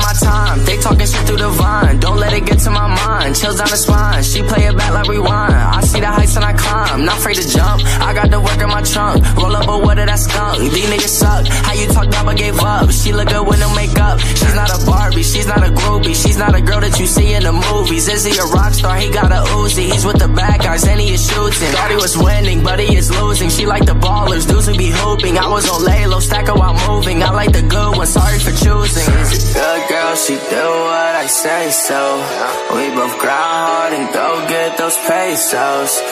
my time. They talking shit through the vine. Don't let it get to my mind. Chills down the spine. She play it back like rewind. I see the heights and I climb. Not afraid to jump. I got the work in my trunk. Roll up a what of that skunk. These niggas suck. How you talk down but gave up? She look good with no makeup. She's not a Barbie. She's not a groupie. She's not a girl that you see in the movies. Is he a rock star? He got a Uzi. He's with the bad guys and he is shooting. Thought he was winning, but he is losing. She like the ballers. Dudes who be hooping. I was on lay low, stack her while moving. I like the good one. Sorry for choosing. She's a good girl. She do what I say so. We both grind hard and go get those pesos.